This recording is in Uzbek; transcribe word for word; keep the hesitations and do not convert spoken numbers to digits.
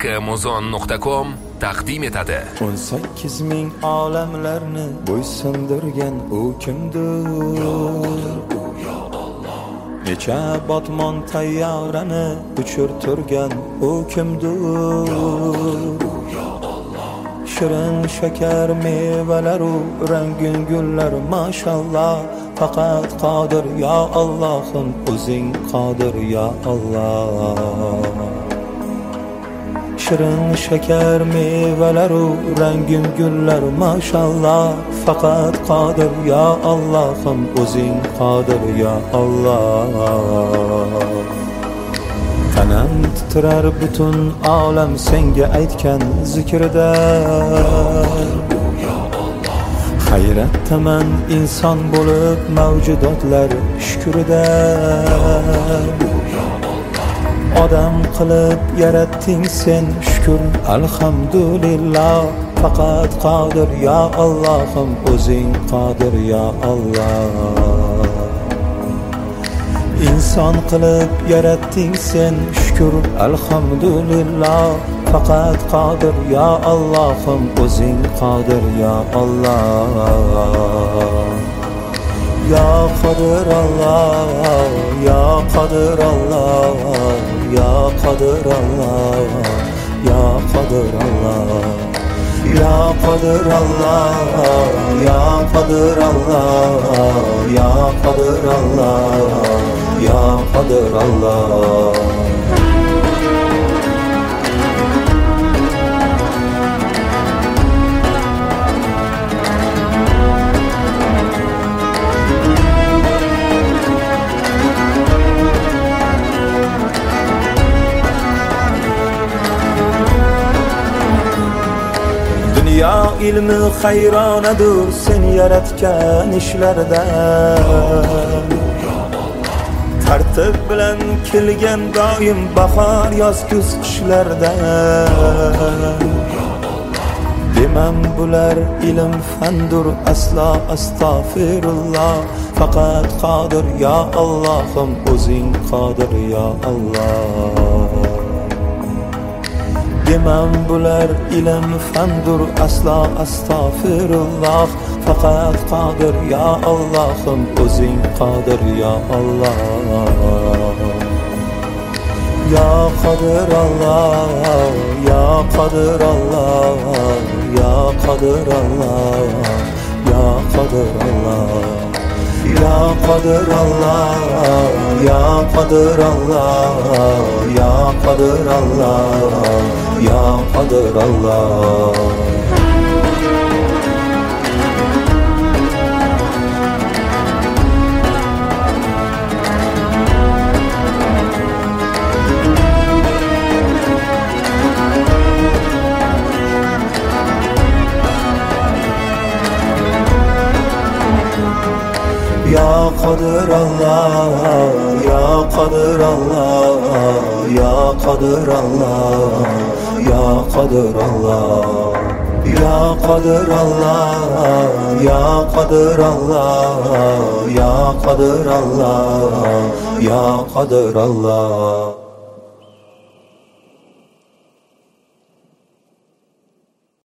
muzon nuqta com taqdim etadi. o'n sakkiz ming olamlarni bo'ysundirgan u kimdir? Necha botmon tayyorani uchirtirgan u kimdir? Shirin shakar mevalaru rangin gullar mashallah, faqat qodir ya Allohim, o'zing qodir ya Allah. Shirin shakar mevalaru rangin gullar mashallah, faqat qodir ya Allohim, o'zing qodir ya Allah. Tanam titrar butun olam senga aytgan zikrda, hayratdaman inson bo'lib mavjudotlar shukrida. Odam qilib yaratding sen, shukr alhamdulillah, faqat qodir ya Allohim, o'zing qodir ya Allah. İnson qilib yaratding sen, shukr alhamdulillah, faqat qodir ya Allohim, o'zing qodir ya Allah. Ya qodir Allah, ya qodir Allah, ya qodir Allah, ya qodir Allah, ya qodir Allah, ya qodir Allah, ya qodir Allah, ya qodir Allah. Dünya ilmi hayronadur sen yaratgan ishlardan. Tartib bilan kelgan doim bahor yoz kuz qishlardan. Demam bular ilm fandur aslo astag'firulloh, faqat qodir ya Allohim, o'zing qodir ya Allah. Demam bular ilm fandur aslo astag'firulloh, faqat qodir ya Allohim, o'zing qodir ya Allah. Ya qodir Allah, ya qodir Allah, ya qodir Allah, ya qodir Allah, ya qodir Allah, ya qodir Allah, ya qodir Allah, ya qodir Allah. Ya Qadir Allah, Ya Qadir Allah, Ya Qadir Allah, Ya Qadir Allah, Ya Qadir Allah, Ya Qadir Allah, Ya Qadir Allah, Ya Qadir Allah.